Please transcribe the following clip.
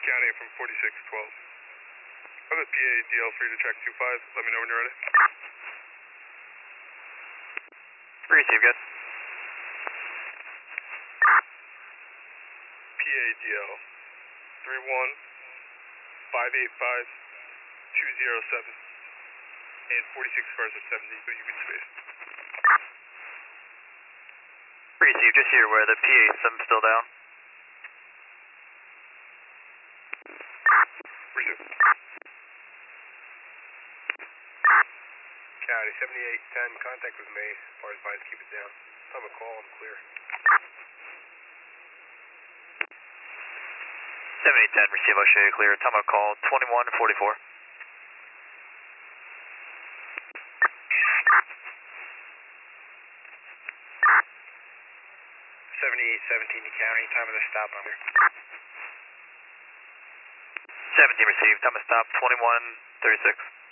County from 4612. I have a PADL for you to track 25. Let me know when you're ready. Receive, good. PADL 31585 and 46 cars are 70, but you can space. Receive, just here where the PA system's still down. Receive. County 7810, contact with Mace. Bar advised, keep it down. Time of call, I'm clear. 7810, receive, I'll show you clear. Time of call 2144. 7817 to County, time of the stop, I'm here. 17 received, time of stop 2136.